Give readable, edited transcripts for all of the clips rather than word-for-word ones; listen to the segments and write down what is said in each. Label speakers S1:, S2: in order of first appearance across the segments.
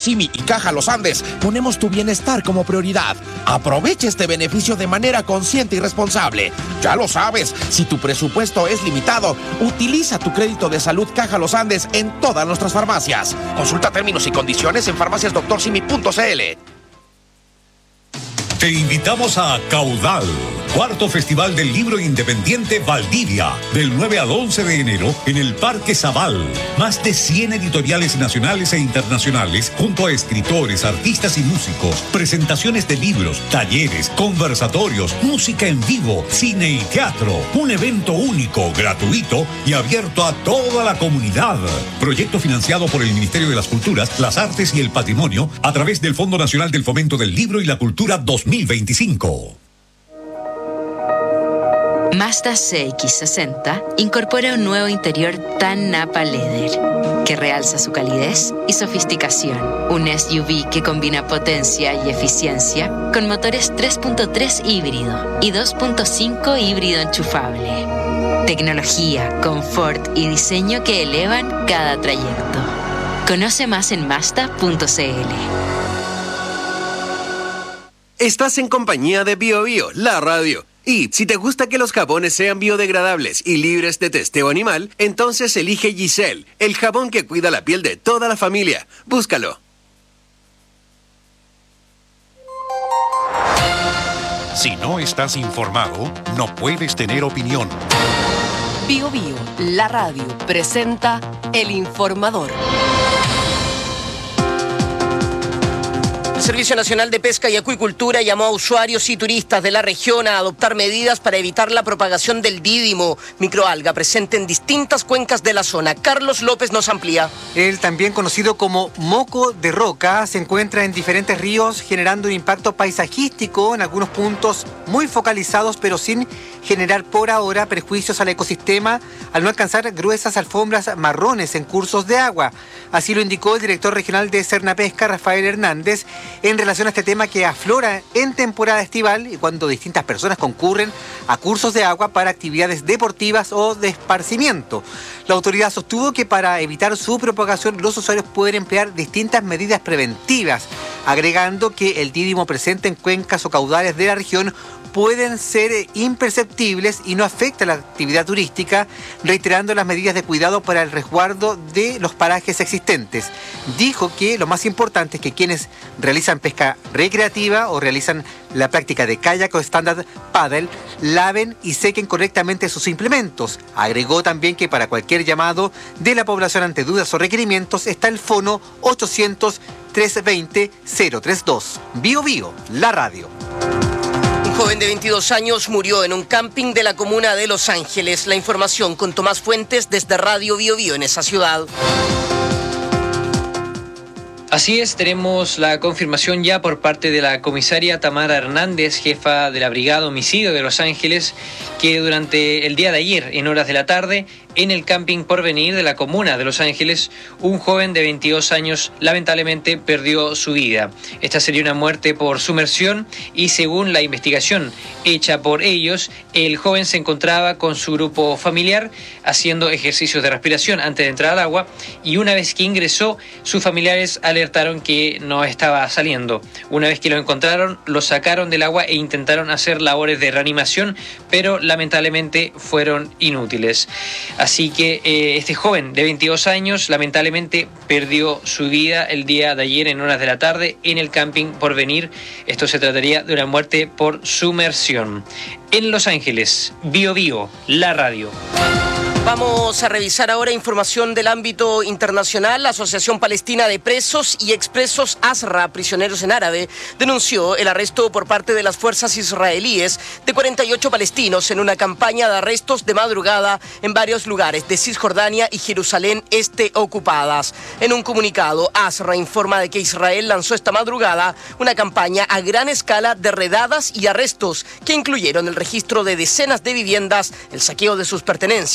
S1: Simi y Caja Los Andes ponemos tu bienestar como prioridad. Aprovecha este beneficio de manera consciente y responsable. Ya lo sabes, si tu presupuesto es limitado, utiliza tu crédito de salud Caja Los Andes en todas nuestras farmacias. Consulta términos y condiciones en farmaciasdoctorsimi.cl.
S2: Te invitamos a Caudal, cuarto Festival del Libro Independiente Valdivia, del 9 al 11 de enero en el Parque Zabal. Más de 100 editoriales nacionales e internacionales junto a escritores, artistas y músicos, presentaciones de libros, talleres, conversatorios, música en vivo, cine y teatro. Un evento único, gratuito y abierto a toda la comunidad. Proyecto financiado por el Ministerio de las Culturas, las Artes y el Patrimonio a través del Fondo Nacional del Fomento del Libro y la Cultura 2025.
S3: Mazda CX-60 incorpora un nuevo interior tan Napa Leather que realza su calidez y sofisticación. Un SUV que combina potencia y eficiencia con motores 3.3 híbrido y 2.5 híbrido enchufable. Tecnología, confort y diseño que elevan cada trayecto. Conoce más en Mazda.cl.
S4: Estás en compañía de BioBio, la radio. Y si te gusta que los jabones sean biodegradables y libres de testeo animal, entonces elige Giselle, el jabón que cuida la piel de toda la familia. Búscalo.
S5: Si no estás informado, no puedes tener opinión.
S6: BioBio, la radio, presenta El Informador.
S7: El Servicio Nacional de Pesca y Acuicultura llamó a usuarios y turistas de la región a adoptar medidas para evitar la propagación del dídimo, microalga presente en distintas cuencas de la zona. Carlos López nos amplía.
S8: El también conocido como moco de roca se encuentra en diferentes ríos generando un impacto paisajístico en algunos puntos muy focalizados, pero sin generar por ahora perjuicios al ecosistema al no alcanzar gruesas alfombras marrones en cursos de agua. Así lo indicó el director regional de Sernapesca, Rafael Hernández, en relación a este tema que aflora en temporada estival y cuando distintas personas concurren a cursos de agua para actividades deportivas o de esparcimiento. La autoridad sostuvo que para evitar su propagación los usuarios pueden emplear distintas medidas preventivas, agregando que el dídimo presente en cuencas o caudales de la región pueden ser imperceptibles y no afecta la actividad turística, reiterando las medidas de cuidado para el resguardo de los parajes existentes. Dijo que lo más importante es que quienes realizan pesca recreativa o realizan la práctica de kayak o stand-up paddle laven y sequen correctamente sus implementos. Agregó también que para cualquier llamado de la población ante dudas o requerimientos está el fono 800-320-032. BioBio, la radio.
S7: Un joven de 22 años murió en un camping de la comuna de Los Ángeles. La información con Tomás Fuentes desde Radio BioBio en esa ciudad.
S9: Así es, tenemos la confirmación ya por parte de la comisaria Tamara Hernández, jefa de la Brigada Homicidio de Los Ángeles, que durante el día de ayer, en horas de la tarde, en el camping Porvenir de la comuna de Los Ángeles, un joven de 22 años lamentablemente perdió su vida. Esta sería una muerte por sumersión y según la investigación hecha por ellos, el joven se encontraba con su grupo familiar haciendo ejercicios de respiración antes de entrar al agua y una vez que ingresó, sus familiares alertaron que no estaba saliendo. Una vez que lo encontraron, lo sacaron del agua e intentaron hacer labores de reanimación, pero lamentablemente fueron inútiles. Así que este joven de 22 años lamentablemente perdió su vida el día de ayer en horas de la tarde en el camping Porvenir. Esto se trataría de una muerte por sumersión. En Los Ángeles, BioBio, la radio.
S7: Vamos a revisar ahora información del ámbito internacional. La Asociación Palestina de Presos y Expresos ASRA, prisioneros en árabe, denunció el arresto por parte de las fuerzas israelíes de 48 palestinos en una campaña de arrestos de madrugada en varios lugares de Cisjordania y Jerusalén Este ocupadas. En un comunicado, ASRA informa de que Israel lanzó esta madrugada una campaña a gran escala de redadas y arrestos que incluyeron el registro de decenas de viviendas, el saqueo de sus pertenencias y la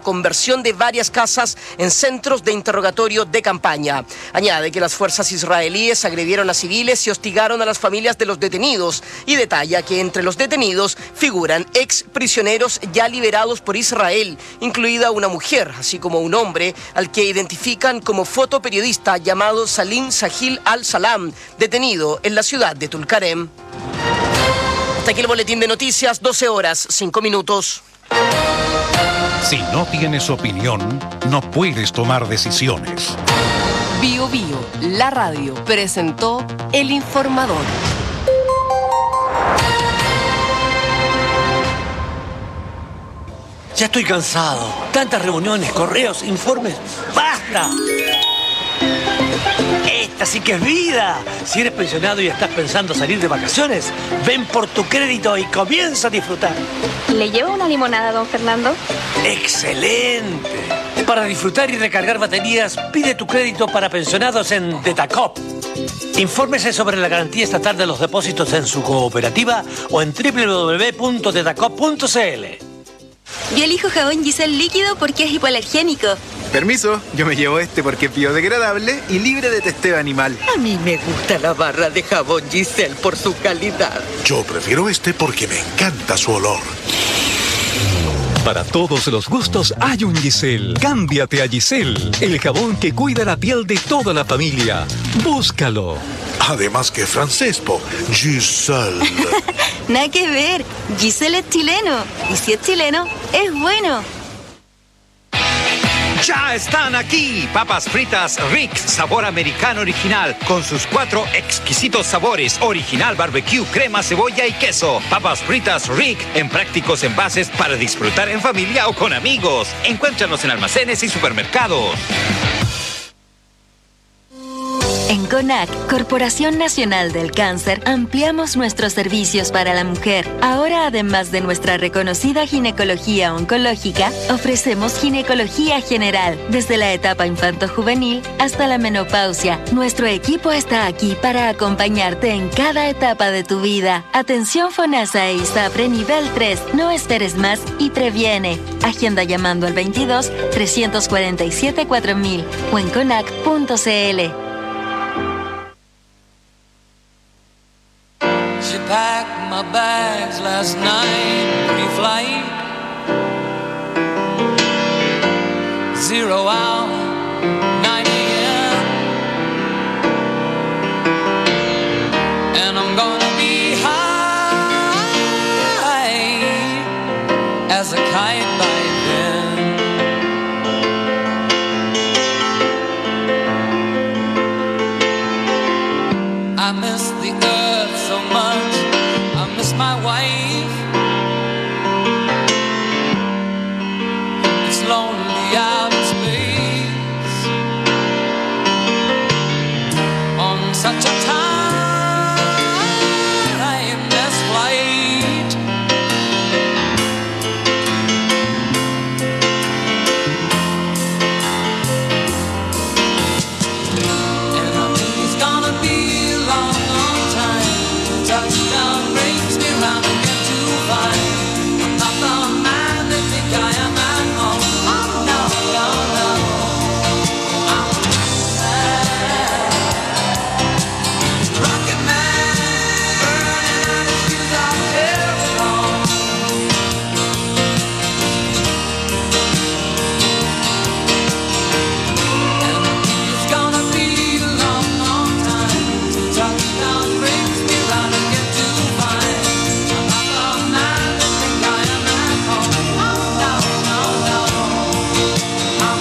S7: conversión de varias casas en centros de interrogatorio de campaña. Añade que las fuerzas israelíes agredieron a civiles y hostigaron a las familias de los detenidos, y detalla que entre los detenidos figuran ex prisioneros ya liberados por Israel, incluida una mujer, así como un hombre al que identifican como fotoperiodista llamado Salim Sahil al-Salam, detenido en la ciudad de Tulkarem. Hasta aquí el boletín de noticias, 12 horas, 5 minutos.
S5: Si no tienes opinión, no puedes tomar decisiones.
S6: Bio Bio, la radio, presentó El Informador.
S10: Ya estoy cansado. Tantas reuniones, correos, informes. ¡Basta! Esta sí que es vida. Si eres pensionado y estás pensando salir de vacaciones, ven por tu crédito y comienza a disfrutar.
S11: ¿Le llevo una limonada, don Fernando?
S10: ¡Excelente! Para disfrutar y recargar baterías, pide tu crédito para pensionados en Detacop. Infórmese sobre la garantía estatal de los depósitos en su cooperativa o en www.detacop.cl.
S11: Yo elijo jabón Giselle líquido porque es hipoalergénico.
S12: Permiso, yo me llevo este porque es biodegradable y libre de testeo animal.
S13: A mí me gusta la barra de jabón Giselle por su calidad.
S14: Yo prefiero este porque me encanta su olor.
S15: Para todos los gustos hay un Giselle. Cámbiate a Giselle, el jabón que cuida la piel de toda la familia. Búscalo.
S14: Además que francés, Giselle.
S11: Nada que ver, Giselle es chileno. Y si es chileno, es bueno.
S16: Ya están aquí, papas fritas Rick, sabor americano original, con sus 4 exquisitos sabores, original, barbecue, crema, cebolla y queso. Papas fritas Rick, en prácticos envases para disfrutar en familia o con amigos. Encuéntranos en almacenes y supermercados.
S3: En CONAC, Corporación Nacional del Cáncer, ampliamos nuestros servicios para la mujer. Ahora, además de nuestra reconocida ginecología oncológica, ofrecemos ginecología general, desde la etapa infanto-juvenil hasta la menopausia. Nuestro equipo está aquí para acompañarte en cada etapa de tu vida. Atención FONASA e ISAPRE nivel 3. No esperes más y previene. Agenda llamando al 22 347 4000 o en conac.cl.
S17: She packed my bags last night, pre-flight. 0 hour, 9 a.m. And I'm gonna be high as a kite by then. I miss the earth so much, I miss my wife. It's lonely out in space on such a timeless flight. And I think it's gonna be a long, long time. Touchdown brings me round again to find I'm not the man that think I am at home. Oh no, no, no. I'm rocket man, burning out his fuse out there alone. And I think it's gonna be a long, long time. Touchdown brings me round again to find I'm not the man that think I am at home. Oh no, no, no. I'm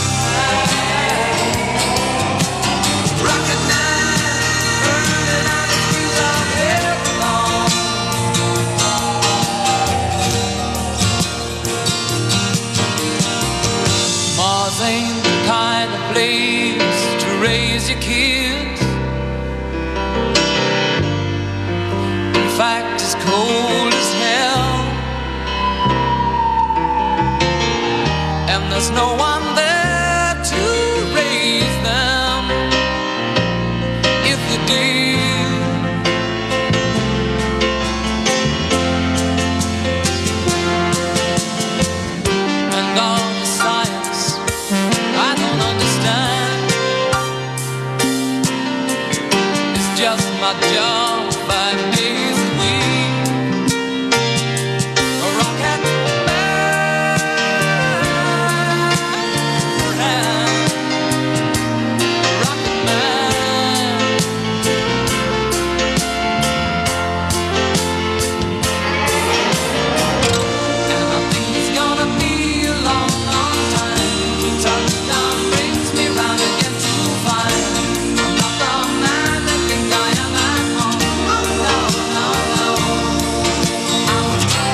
S17: rocket man, burning out his fuse out there alone. Mars ain't the kind of place to raise your kids. In fact, it's cold as hell. And there's no one there to raise them if you did. And all the just my job 5 days a week. A rocket man, a rocket man. And I think it's gonna be a long, long time till touchdown brings me round again to find I'm not the man that think I am at home. Oh no, no, no. I'm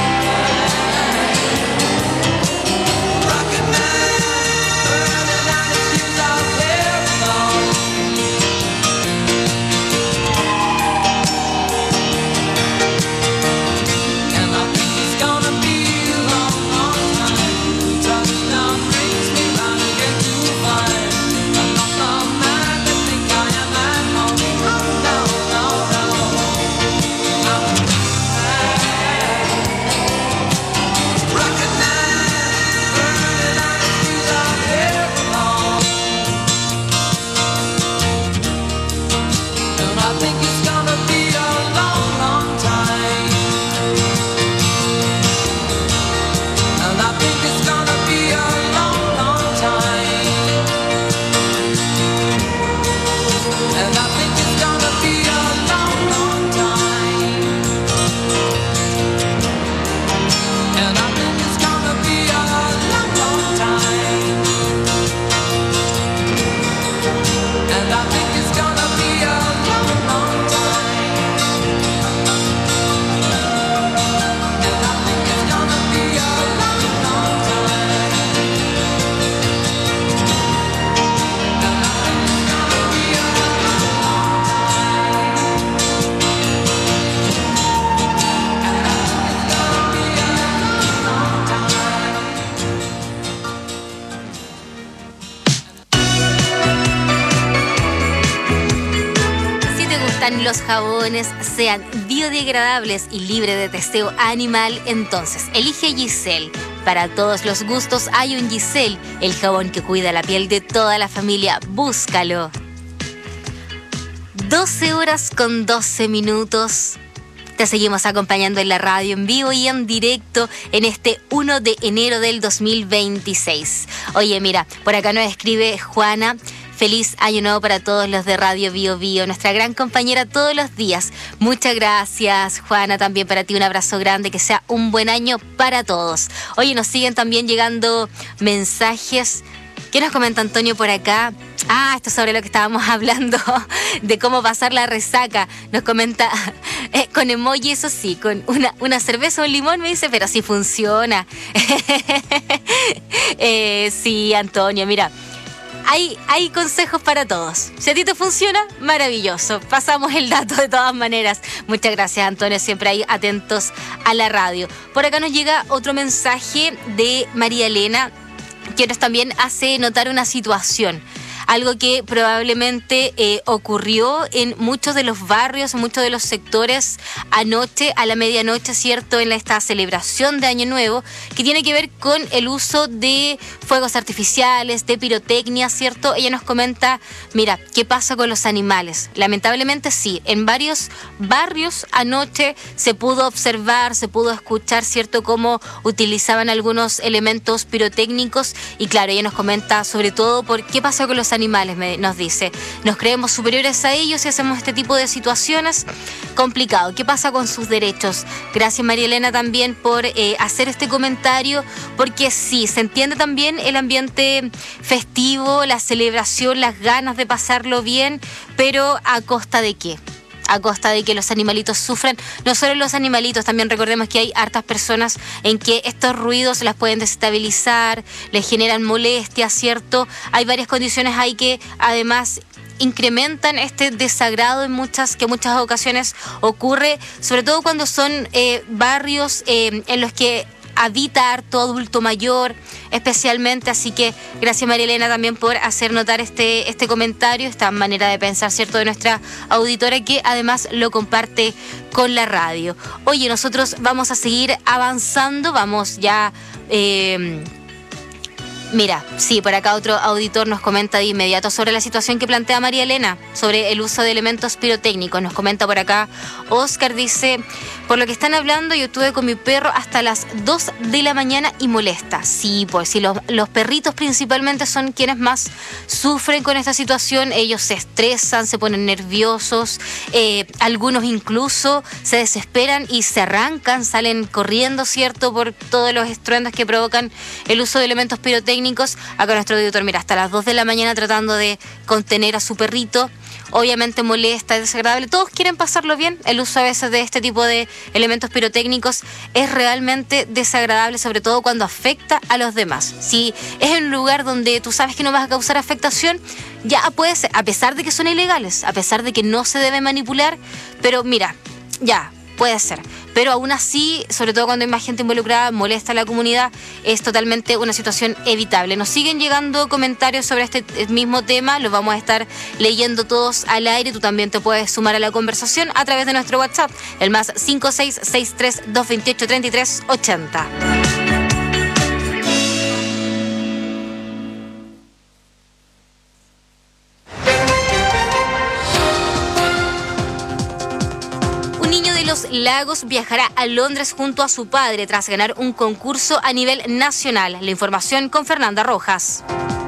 S17: a rocket man, burning out the fuse out there alone. And I think it's gonna be a long, long time till touchdown brings me round again to find I'm not the man that think I am at home. Oh no, no, no. I'm a rocket man, burning out the fuse out there alone. And I think it's gonna be a long, long time. And I think it's gonna be a long, long time. And I think it's gonna be a long, long time. And I think it's gonna be a long, long time. And I think it's gonna be a long, long time. And I think it's gonna be a long, long time. And I think it's gonna be a
S18: Si te gustan los jabones, sean biodegradables y libres de testeo animal, entonces elige Giselle. Para todos los gustos hay un Giselle, el jabón que cuida la piel de toda la familia. Búscalo. 12 horas con 12 minutos. Te seguimos acompañando en la radio en vivo y en directo en este 1 de enero del 2026. Oye, mira, por acá nos escribe Juana. Feliz año nuevo para todos los de Radio Bio Bio, nuestra gran compañera todos los días. Muchas gracias, Juana, también para ti un abrazo grande, que sea un buen año para todos. Oye, nos siguen también llegando mensajes. ¿Qué nos comenta Antonio por acá? Esto sobre lo que estábamos hablando, de cómo pasar la resaca. Nos comenta con emoji, eso sí, con una cerveza o un limón, me dice, pero sí funciona. Sí, Antonio, mira. Hay consejos para todos. Si a ti te funciona, maravilloso. Pasamos el dato de todas maneras. Muchas gracias, Antonio, siempre ahí atentos a la radio. Por acá nos llega otro mensaje de María Elena, que nos también hace notar una situación. Algo que probablemente ocurrió en muchos de los barrios, en muchos de los sectores anoche, a la medianoche, ¿cierto? En esta celebración de Año Nuevo, que tiene que ver con el uso de fuegos artificiales, de pirotecnia, ¿cierto? Ella nos comenta, mira, ¿qué pasa con los animales? Lamentablemente sí, en varios barrios anoche se pudo observar, se pudo escuchar, ¿cierto? Cómo utilizaban algunos elementos pirotécnicos y claro, ella nos comenta sobre todo por qué pasa con los animales, nos dice. Nos creemos superiores a ellos y hacemos este tipo de situaciones. Complicado. ¿Qué pasa con sus derechos? Gracias, María Elena, también por hacer este comentario, porque sí, se entiende también el ambiente festivo, la celebración, las ganas de pasarlo bien, pero ¿a costa de qué? A costa de que los animalitos sufran. No solo los animalitos, también recordemos que hay hartas personas en que estos ruidos las pueden desestabilizar, les generan molestias, ¿cierto? Hay varias condiciones ahí que además incrementan este desagrado en muchas ocasiones ocurre, sobre todo cuando son barrios en los que habita harto adulto mayor, especialmente. Así que gracias, María Elena, también por hacer notar este comentario, esta manera de pensar, ¿cierto?, de nuestra auditora, que además lo comparte con la radio. Oye, nosotros vamos a seguir avanzando, vamos ya Mira, sí, por acá otro auditor nos comenta de inmediato sobre la situación que plantea María Elena, sobre el uso de elementos pirotécnicos. Nos comenta por acá, Oscar dice, por lo que están hablando, yo estuve con mi perro hasta las 2 de la mañana y molesta. Sí, pues sí, los perritos principalmente son quienes más sufren con esta situación. Ellos se estresan, se ponen nerviosos, algunos incluso se desesperan y se arrancan, salen corriendo, ¿cierto?, por todos los estruendos que provocan el uso de elementos pirotécnicos. Acá nuestro auditor, mira, hasta las 2 de la mañana tratando de contener a su perrito. Obviamente molesta, es desagradable. Todos quieren pasarlo bien. El uso a veces de este tipo de elementos pirotécnicos es realmente desagradable, sobre todo cuando afecta a los demás. Si es en un lugar donde tú sabes que no vas a causar afectación, ya puede ser, a pesar de que son ilegales, a pesar de que no se debe manipular, pero mira, ya, puede ser. Pero aún así, sobre todo cuando hay más gente involucrada, molesta a la comunidad, es totalmente una situación evitable. Nos siguen llegando comentarios sobre este mismo tema, los vamos a estar leyendo todos al aire. Tú también te puedes sumar a la conversación a través de nuestro WhatsApp, el más 5663-228-3380. Lagos viajará a Londres junto a su padre tras ganar un concurso a nivel nacional. La información con Fernanda Rojas.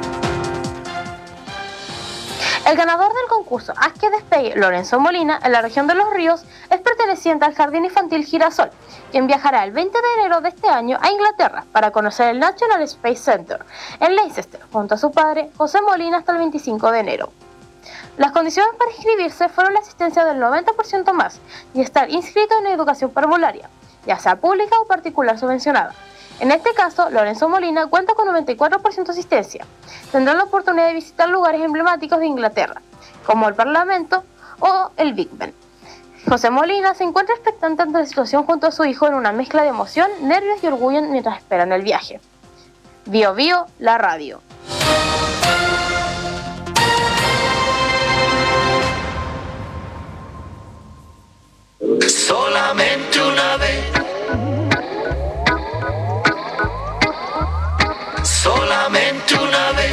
S19: El ganador del concurso Haz que despegue, Lorenzo Molina, en la región de Los Ríos, es perteneciente al Jardín Infantil Girasol, quien viajará el 20 de enero de este año a Inglaterra para conocer el National Space Center en Leicester, junto a su padre, José Molina, hasta el 25 de enero. Las condiciones para inscribirse fueron la asistencia del 90% más y estar inscrito en educación parvularia, ya sea pública o particular subvencionada. En este caso, Lorenzo Molina cuenta con 94% de asistencia. Tendrá la oportunidad de visitar lugares emblemáticos de Inglaterra, como el Parlamento o el Big Ben. José Molina se encuentra expectante ante la situación junto a su hijo en una mezcla de emoción, nervios y orgullo mientras esperan el viaje. Bio Bio, la radio.
S17: Solamente una vez. Solamente una vez.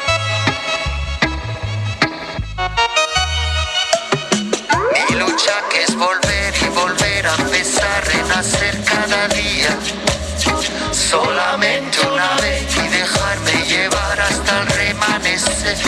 S17: Mi lucha que es volver y volver a empezar, renacer cada día. Solamente una vez y dejarme llevar hasta el remanecer.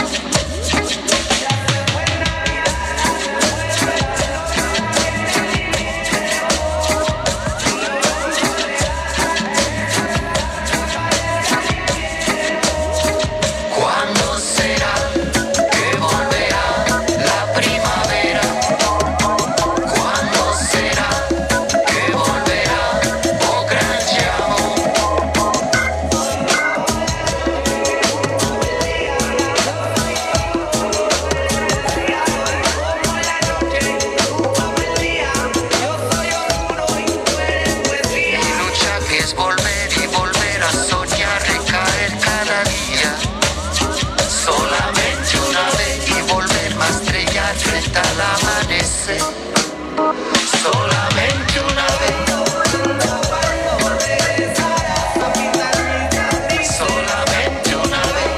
S17: Solamente una vez. Solamente una vez.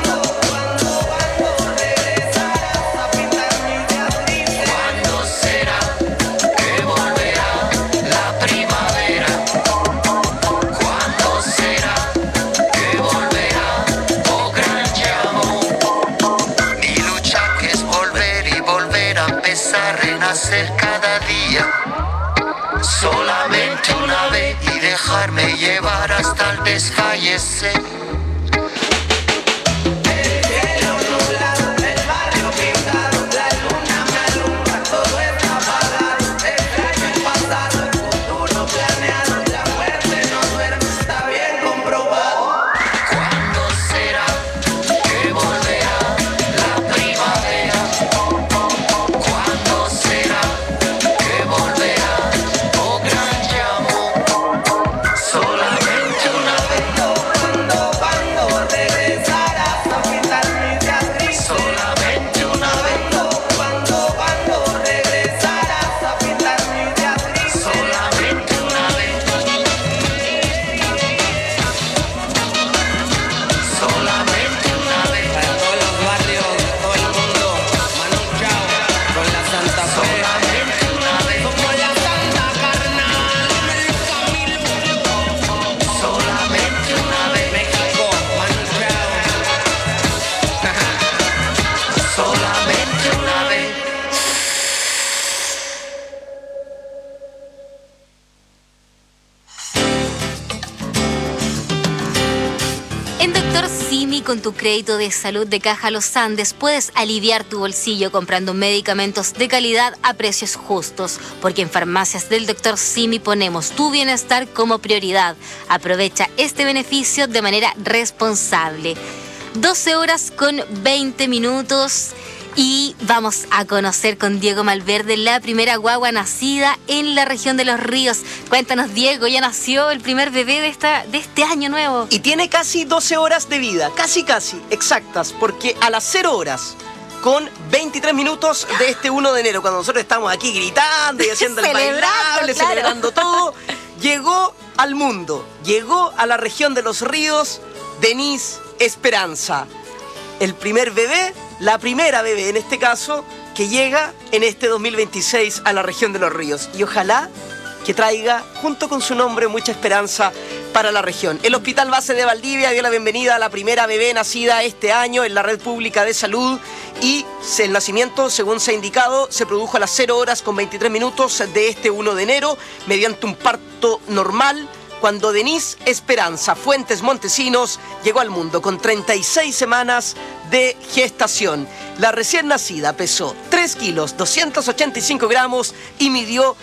S17: ¿Cuándo será que volverá la primavera? ¿Cuándo será que volverá, oh gran llamón? Mi lucha que es volver y volver a empezar, renacer cada día. Solamente una vez y dejarme llevar hasta el desfallecer. Solamente una vez.
S18: con tu crédito de salud de Caja Los Andes puedes aliviar tu bolsillo comprando medicamentos de calidad a precios justos, porque en Farmacias del Dr. Simi ponemos tu bienestar como prioridad. Aprovecha este beneficio de manera responsable. 12 horas con 20 minutos. Y vamos a conocer con Diego Malverde la primera guagua nacida en la región de Los Ríos. Cuéntanos, Diego, ya nació el primer bebé de este año nuevo.
S7: Y tiene casi 12 horas de vida, casi, exactas, porque a las 0 horas con 23 minutos de este 1 de enero, cuando nosotros estamos aquí gritando y haciendo el bailable, celebrando todo, llegó al mundo, llegó a la región de Los Ríos, Denise Esperanza. El primer bebé, la primera bebé en este caso, que llega en este 2026 a la región de Los Ríos. Y ojalá que traiga, junto con su nombre, mucha esperanza para la región. El Hospital Base de Valdivia dio la bienvenida a la primera bebé nacida este año en la red pública de salud y el nacimiento, según se ha indicado, se produjo a las 0 horas con 23 minutos de este 1 de enero mediante un parto normal, cuando Denise Esperanza Fuentes Montesinos llegó al mundo con 36 semanas de gestación. La recién nacida pesó 3 kilos, 285 gramos y midió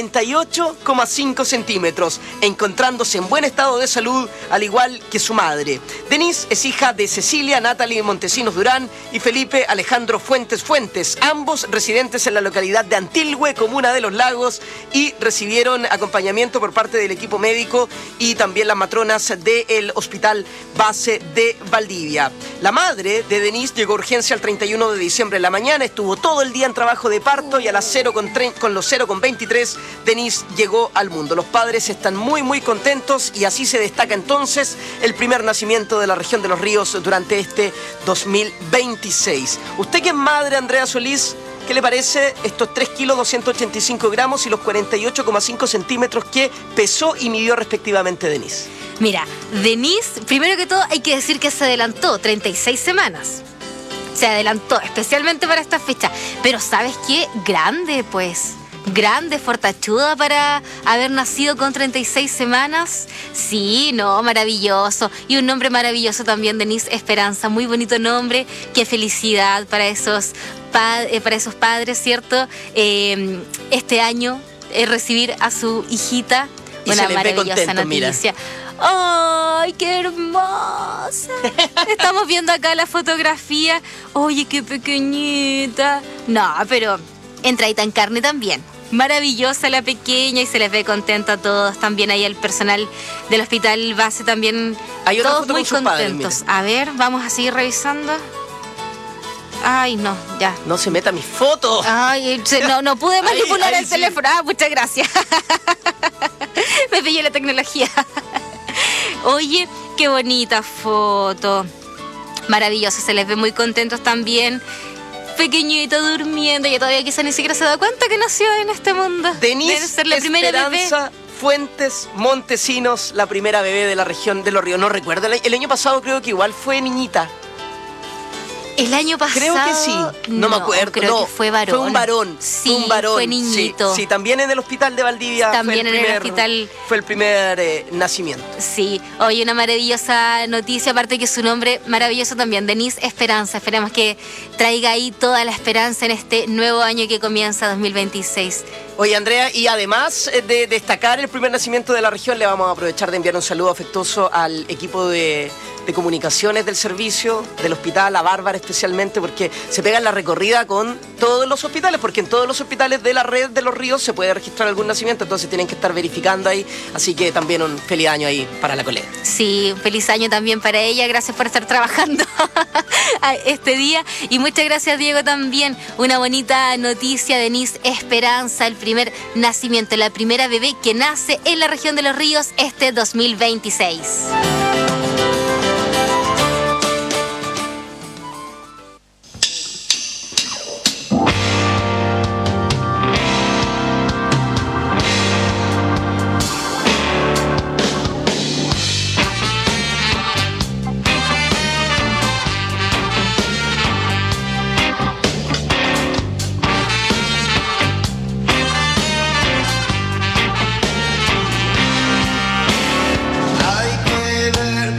S7: 48,5 centímetros, encontrándose en buen estado de salud, al igual que su madre. Denise es hija de Cecilia Natalie Montesinos Durán y Felipe Alejandro Fuentes, ambos residentes en la localidad de Antilhue, comuna de Los Lagos, y recibieron acompañamiento por parte del equipo médico y también las matronas del Hospital Base de Valdivia. La madre de Denise llegó a urgencia el 31 de diciembre en la mañana, estuvo todo el día en trabajo de parto y a las 0:23 Denise llegó al mundo. Los padres están muy contentos y así se destaca entonces el primer nacimiento de la región de Los Ríos durante este 2026. Usted que es madre, Andrea Solís, ¿qué le parece estos 3 kilos 285 gramos y los 48,5 centímetros que pesó y midió respectivamente Denise?
S18: Mira, Denise, primero que todo hay que decir que se adelantó 36 semanas. Se adelantó especialmente para esta fecha. Pero ¿sabes qué? Grande, pues. Grande, fortachuda para haber nacido con 36 semanas. Sí, no, maravilloso. Y un nombre maravilloso también, Denise Esperanza. Muy bonito nombre. Qué felicidad para esos padres, ¿cierto? Este año recibir a su hijita.
S7: Y
S18: una
S7: se les ve
S18: maravillosa
S7: contento,
S18: noticia.
S7: mira.
S18: ¡Ay, qué hermosa! Estamos viendo acá la fotografía. Oye, qué pequeñita. No, pero entradita en carne también. Maravillosa la pequeña y se les ve contento a todos. También ahí el personal del Hospital Base también.
S7: Hay otra
S18: todos
S7: foto
S18: muy
S7: con sus padres,
S18: contentos.
S7: mira.
S18: A ver, vamos a seguir revisando. Ay, no, ya.
S7: No se meta mis fotos.
S18: Ay, no pude manipular
S7: Ahí
S18: el
S7: sí.
S18: teléfono. Ah, muchas gracias. Me pilló la tecnología. Oye, qué bonita foto. Maravillosa, se les ve muy contentos también. Pequeñito durmiendo, ya todavía quizá ni siquiera se da cuenta que nació en este mundo.
S7: Denise
S18: Debe ser la primera
S7: Esperanza
S18: bebé.
S7: Fuentes Montesinos, la primera bebé de la región de Los Ríos. No recuerdo, el año pasado creo que igual fue niñita.
S18: El año pasado.
S7: Creo que sí. No me acuerdo.
S18: Creo que fue varón.
S7: Fue un varón.
S18: Sí,
S7: fue un varón.
S18: fue niñito.
S7: Sí, también en el Hospital de Valdivia.
S18: También en el hospital.
S7: Fue el primer nacimiento.
S18: Sí, oye, una maravillosa noticia, aparte que su nombre maravilloso también, Denise Esperanza. Esperemos que traiga ahí toda la esperanza en este nuevo año que comienza 2026.
S7: Oye, Andrea, y además de destacar el primer nacimiento de la región, le vamos a aprovechar de enviar un saludo afectuoso al equipo de comunicaciones del servicio, del hospital, a Bárbara especialmente, porque se pegan la recorrida con todos los hospitales, porque en todos los hospitales de la red de Los Ríos se puede registrar algún nacimiento, entonces tienen que estar verificando ahí, así que también un feliz año ahí para la colega.
S18: Sí, un feliz año también para ella, gracias por estar trabajando este día, y muchas gracias, Diego, también. Una bonita noticia, Denise Esperanza, el primer nacimiento, la primera bebé que nace en la región de Los Ríos este 2026.
S17: Hay que ver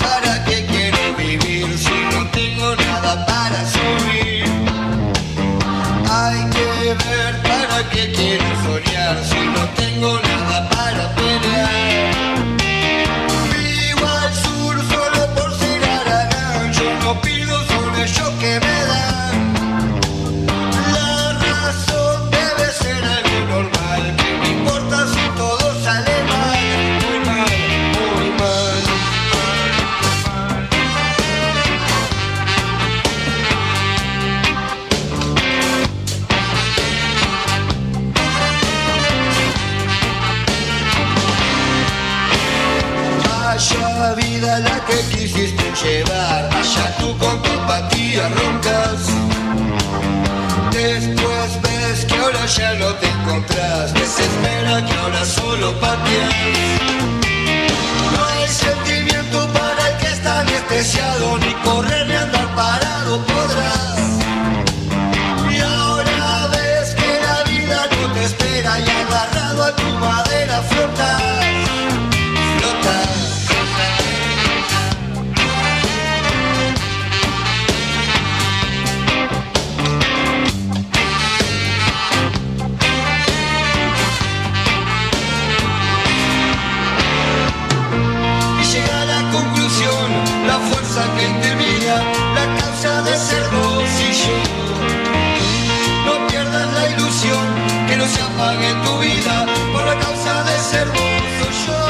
S17: ¿para qué quiero soñar si no tengo nada para pelear? Vivo al sur solo por ser Aragán, yo no pido, son ellos que me dan. La razón debe ser algo normal, que me importa si todo sale mal, muy mal, muy mal. Vaya vida la que quisiste llevar, allá tú con tu apatía roncas. Después ves que ahora ya no te encontrás, desespera que ahora solo pateas. No hay sentimiento para el que está anestesiado, ni correr ni andar parado podrás. Y ahora ves que la vida no te espera y agarrado a tu madera flotas. La fuerza que termina, la causa de ser vos y yo. No pierdas la ilusión, que no se apague en tu vida por la causa de ser vos o yo.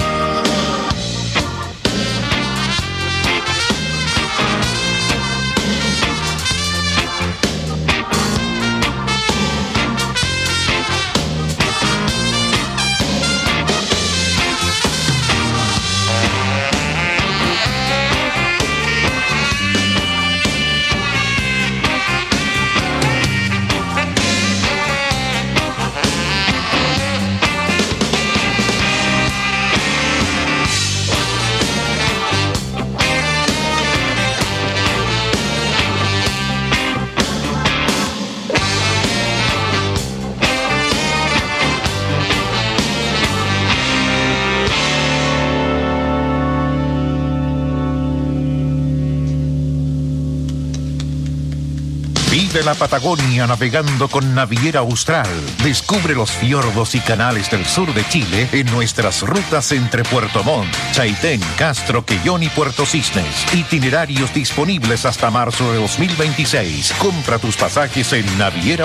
S5: De la Patagonia navegando con Naviera Austral. Descubre los fiordos y canales del sur de Chile en nuestras rutas entre Puerto Montt, Chaitén, Castro, Quellón y Puerto Cisnes. Itinerarios disponibles hasta marzo de 2026. Compra tus pasajes en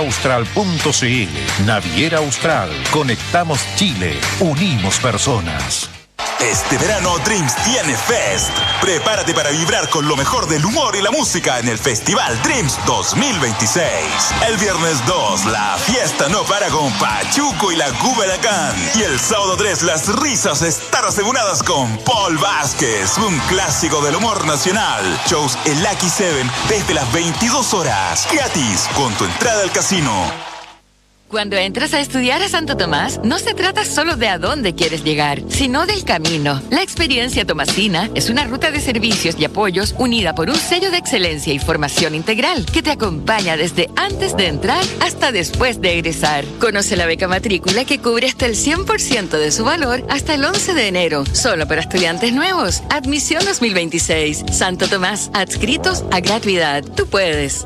S5: navieraaustral.cl. Naviera Austral. Conectamos Chile. Unimos personas.
S20: Este verano Dreams tiene Fest. Prepárate para vibrar con lo mejor del humor y la música en el Festival Dreams 2026. El viernes 2, la fiesta no para con Pachuco y la Cuberacán. Y el sábado 3, las risas están aseguradas con Paul Vázquez, un clásico del humor nacional. Shows en Lucky 7 desde las 22 horas. Gratis, con tu entrada al casino.
S21: Cuando entras a estudiar a Santo Tomás, no se trata solo de a dónde quieres llegar, sino del camino. La experiencia tomasina es una ruta de servicios y apoyos unida por un sello de excelencia y formación integral que te acompaña desde antes de entrar hasta después de egresar. Conoce la beca matrícula que cubre hasta el 100% de su valor hasta el 11 de enero, solo para estudiantes nuevos. Admisión 2026. Santo Tomás, adscritos a gratuidad. Tú puedes.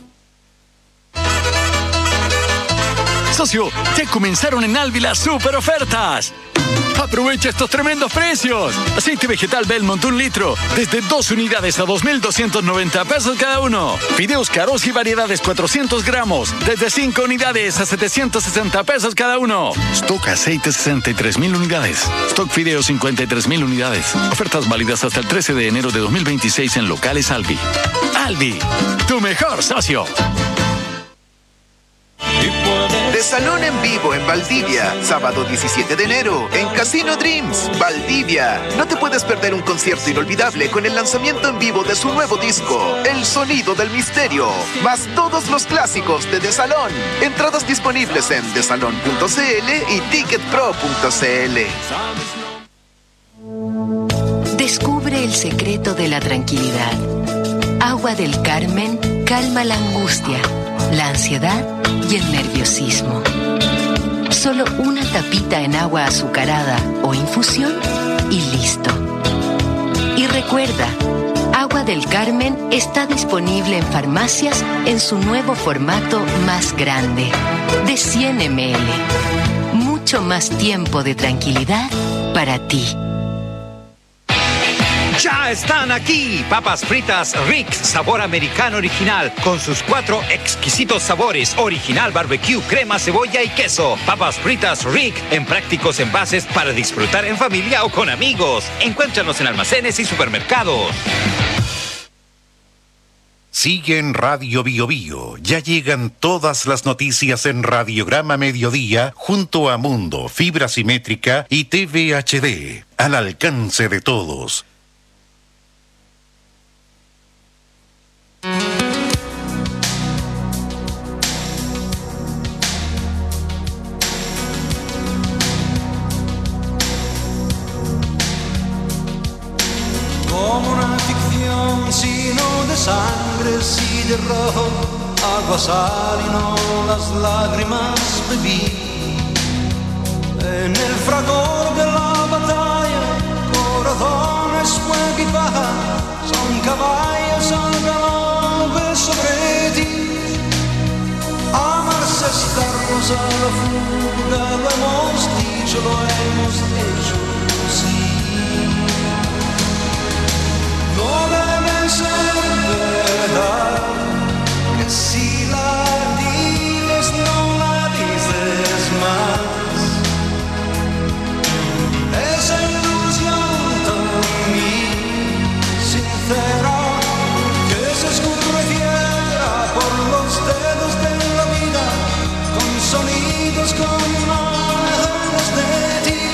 S22: Socio, ya comenzaron en Alvi las super ofertas. Aprovecha estos tremendos precios. Aceite vegetal Belmont 1 litro, desde 2 unidades a 2,290 pesos cada uno. Fideos caros y variedades 400 gramos, desde 5 unidades a 760 pesos cada uno. Stock aceite 63,000 unidades. Stock fideos 53,000 unidades. Ofertas válidas hasta el 13 de enero de 2026 en locales Alvi. Alvi, tu mejor socio.
S12: Desalón en vivo en Valdivia, sábado 17 de enero, en Casino Dreams, Valdivia. No te puedes perder un concierto inolvidable con el lanzamiento en vivo de su nuevo disco, El Sonido del Misterio, más todos los clásicos de Desalón. Entradas disponibles en desalón.cl y ticketpro.cl.
S3: Descubre el secreto de la tranquilidad. Agua del Carmen calma la angustia, la ansiedad y el nerviosismo. Solo una tapita en agua azucarada o infusión y listo. Y recuerda, agua Agua del Carmen está disponible en farmacias en su nuevo formato más grande, de 100 ml. Mucho más tiempo de tranquilidad para ti.
S16: Ya están aquí, papas fritas Rick, sabor americano original, con sus 4 exquisitos sabores, original barbecue, crema, cebolla y queso. Papas fritas Rick, en prácticos envases para disfrutar en familia o con amigos. Encuéntranos en almacenes y supermercados.
S5: Sigue en Radio Bio Bio. Ya llegan todas las noticias en Radiograma Mediodía junto a Mundo, Fibra Simétrica y TV HD. Al alcance de todos.
S17: Como una ficción, sino de sangre, sí de rojo, agua, sal y no las lágrimas bebí. En el fragor de la batalla, corazones, fuego y paja, son caballos al galope sobre ti. Amarse es darnos a la fuga, lo hemos dicho, sí. No debe ser verdad que si la dices no la dices más. Esa ilusión tan sincera que se escurriera por los dedos de la vida con sonidos, con imágenes de ti.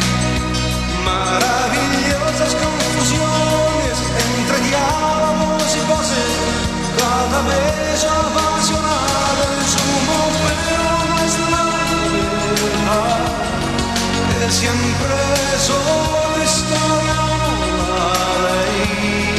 S17: Maravillosas confusiones entre diálogos y voces, cada beso apasionado en sumo, pero no es la verdad, que siempre soy historia, no la ley.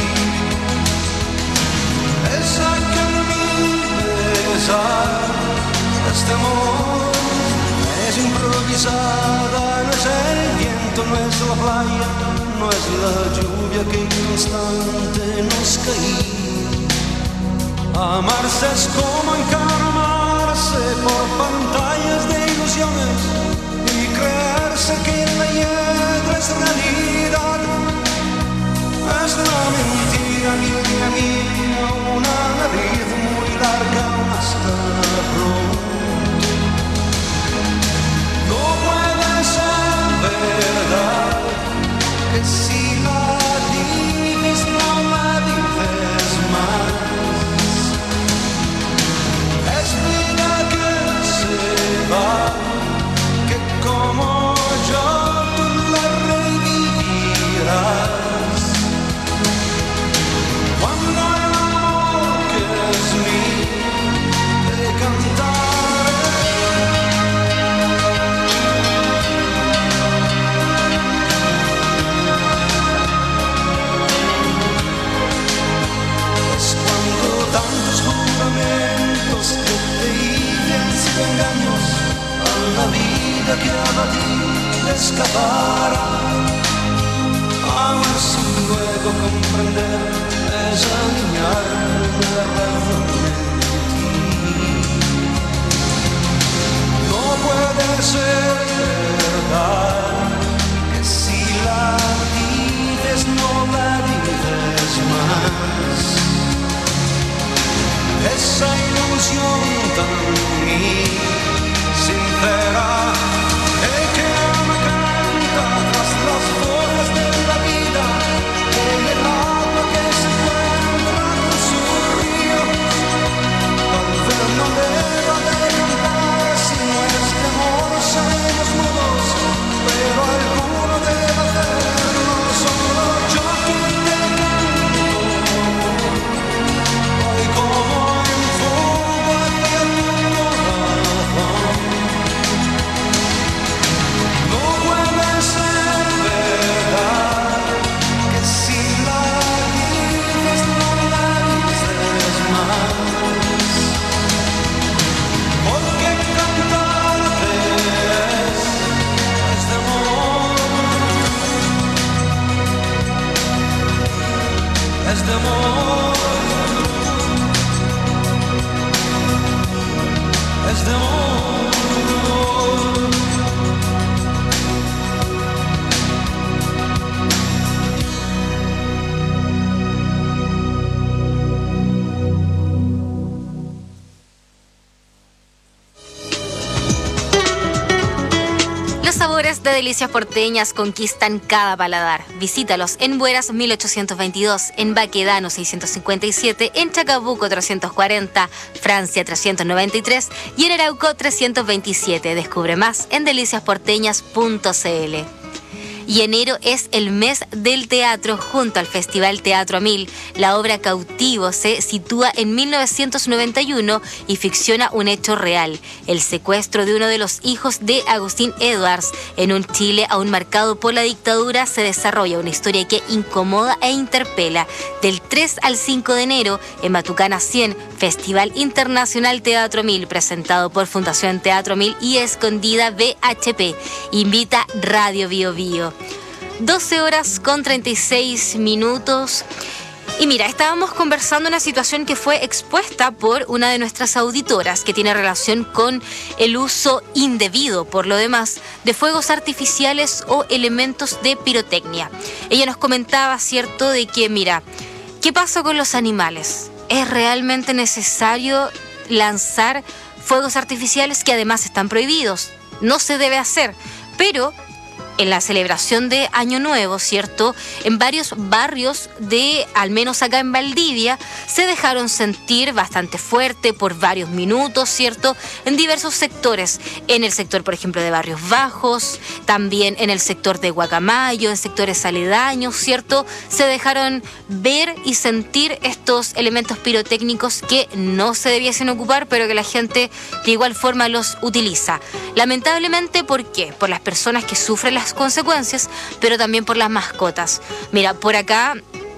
S17: Esa que mi besar, este amor es improvisada, no es el viento, no es la playa, no es la lluvia que constante nos caía. Amarse es como encaramarse por pantallas de ilusiones y creerse que la hiedra es realidad. Es una mentira, niña mía, una nariz muy larga, hasta pronto. No puede ser verdad que si la dices no la dices más. Es vida que se va, que como yo tú la revivirás. Cuando el amor que es mío te cantaré. Es cuando tantos juramentos que te hice engaños a la vida que a ti te escapara. Aún sin luego comprender es alinearme la razón en ti. No puede ser verdad que si la dices no la dices más. Esa ilusión tan sincera que me canta tras las horas de la vida, en el agua que se encuentra con sus ríos. Tal vez no deba de cantar si no es de amor.
S18: Los sabores de delicias porteñas conquistan cada paladar. Visítalos en Bueras 1822, en Baquedano 657, en Chacabuco 340, Francia 393 y en Arauco 327. Descubre más en deliciasporteñas.cl. Y enero es el mes del teatro junto al Festival Teatro a Mil. La obra Cautivo se sitúa en 1991 y ficciona un hecho real: el secuestro de uno de los hijos de Agustín Edwards. En un Chile aún marcado por la dictadura se desarrolla una historia que incomoda e interpela. Del 3 al 5 de enero en Matucana 100, Festival Internacional Teatro 1000, presentado por Fundación Teatro 1000 y Escondida BHP. Invita Radio Bio Bio. 12 horas con 36 minutos. Y mira, estábamos conversando una situación que fue expuesta por una de nuestras auditoras que tiene relación con el uso indebido, por lo demás, de fuegos artificiales o elementos de pirotecnia. Ella nos comentaba, ¿cierto?, de que, mira, ¿qué pasa con los animales? ¿Es realmente necesario lanzar fuegos artificiales que además están prohibidos? No se debe hacer, pero en la celebración de Año Nuevo, ¿cierto?, en varios barrios de, al menos acá en Valdivia, se dejaron sentir bastante fuerte por varios minutos, ¿cierto?, en diversos sectores. En el sector, por ejemplo, de Barrios Bajos, también en el sector de Guacamayo, en sectores aledaños, ¿cierto?, se dejaron ver y sentir estos elementos pirotécnicos que no se debiesen ocupar, pero que la gente de igual forma los utiliza. Lamentablemente, ¿por qué? Por las personas que sufren las consecuencias, pero también por las mascotas. Mira, por acá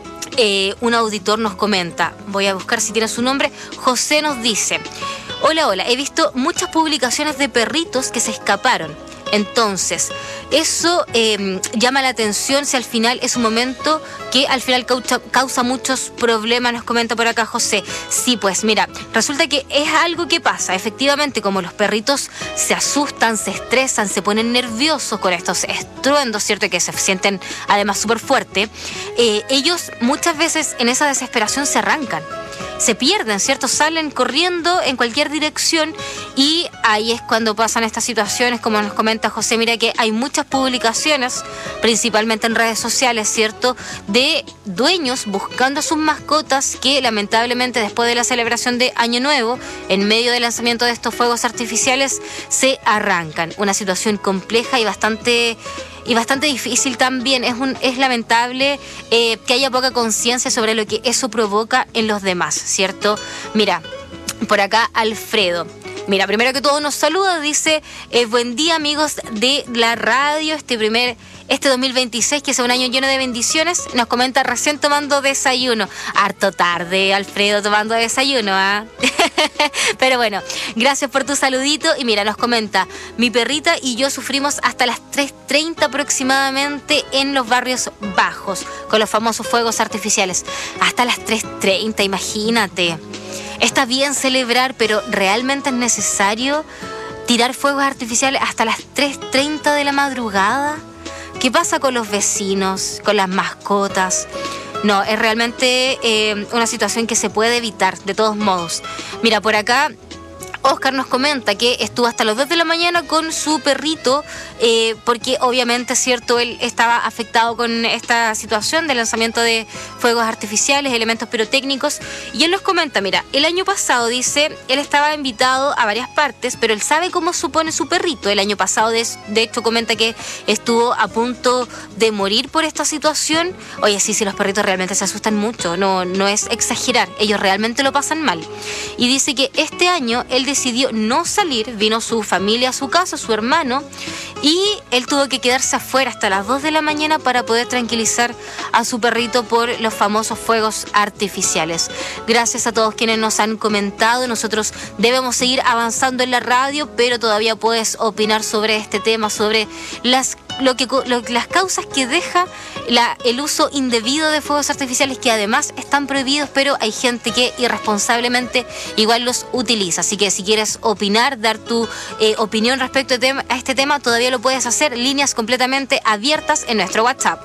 S18: un auditor nos comenta, voy a buscar si tiene su nombre. José nos dice: hola, he visto muchas publicaciones de perritos que se escaparon. Entonces, eso llama la atención si al final es un momento que al final causa muchos problemas, nos comenta por acá José. Sí, pues mira, resulta que es algo que pasa. Efectivamente, como los perritos se asustan, se estresan, se ponen nerviosos con estos estruendos, ¿cierto?, que se sienten además súper fuerte, ellos muchas veces en esa desesperación se arrancan. Se pierden, ¿cierto? Salen corriendo en cualquier dirección y ahí es cuando pasan estas situaciones, como nos comenta José. Mira que hay muchas publicaciones, principalmente en redes sociales, ¿cierto?, de dueños buscando a sus mascotas que lamentablemente después de la celebración de Año Nuevo, en medio del lanzamiento de estos fuegos artificiales, se arrancan. Una situación compleja y bastante difícil también. Es lamentable que haya poca conciencia sobre lo que eso provoca en los demás, ¿cierto? Mira, por acá Alfredo. Mira, primero que todo nos saluda, dice: buen día, amigos de la radio, este 2026 que sea un año lleno de bendiciones. Nos comenta: recién tomando desayuno. Harto tarde, Alfredo, tomando desayuno, ¿ah? Pero bueno, gracias por tu saludito. Y mira, nos comenta: mi perrita y yo sufrimos hasta las 3:30 aproximadamente en los barrios bajos con los famosos fuegos artificiales. Hasta las 3:30, imagínate. Está bien celebrar, pero ¿realmente es necesario tirar fuegos artificiales hasta las 3:30 de la madrugada? ¿Qué pasa con los vecinos, con las mascotas? No, es realmente una situación que se puede evitar, de todos modos. Mira, por acá Oscar nos comenta que estuvo hasta las 2 de la mañana con su perrito, porque obviamente, cierto, él estaba afectado con esta situación del lanzamiento de fuegos artificiales, elementos pirotécnicos, y él nos comenta: mira, el año pasado, dice, él estaba invitado a varias partes, pero él sabe cómo supone su perrito. El año pasado, de hecho, comenta que estuvo a punto de morir por esta situación. Oye, sí, los perritos realmente se asustan mucho, no es exagerar, ellos realmente lo pasan mal. Y dice que este año él decidió no salir, vino su familia a su casa, su hermano, y él tuvo que quedarse afuera hasta las 2 de la mañana para poder tranquilizar a su perrito por los famosos fuegos artificiales. Gracias a todos quienes nos han comentado. Nosotros debemos seguir avanzando en la radio, pero todavía puedes opinar sobre este tema, sobre las causas que deja el uso indebido de fuegos artificiales, que además están prohibidos, pero hay gente que irresponsablemente igual los utiliza. Así que si quieres opinar, dar tu opinión respecto a este tema, todavía lo puedes hacer. Líneas completamente abiertas en nuestro WhatsApp.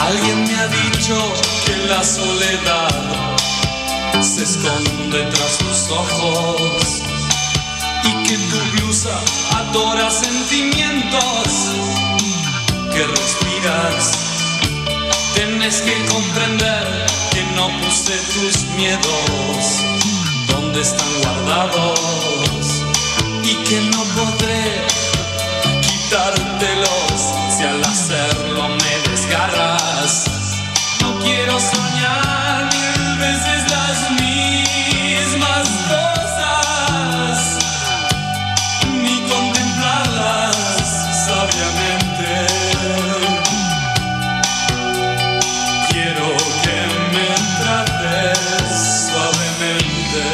S17: Alguien me ha dicho que la soledad se esconde tras tus ojos y que tu blusa adora sentimientos que respiras. Tienes que comprender que no puse tus miedos donde están guardados y que no podré quitártelos si al hacerlo me desgarras. No quiero soñar 1000 veces las mismas cosas ni contemplarlas sabiamente. Quiero que me trates suavemente.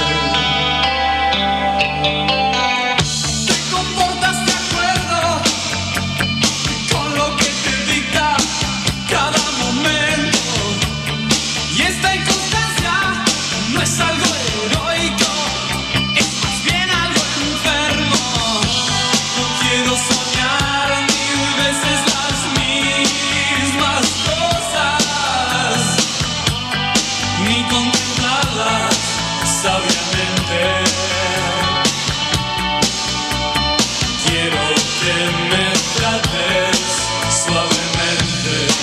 S17: Te comportas de acuerdo con lo que te dicta cada momento. Y esta inconstancia no es algo heroico, es más bien algo enfermo. No quiero soñar 1000 veces las mismas cosas ni contemplarlas sabiamente. Quiero que me trates suavemente.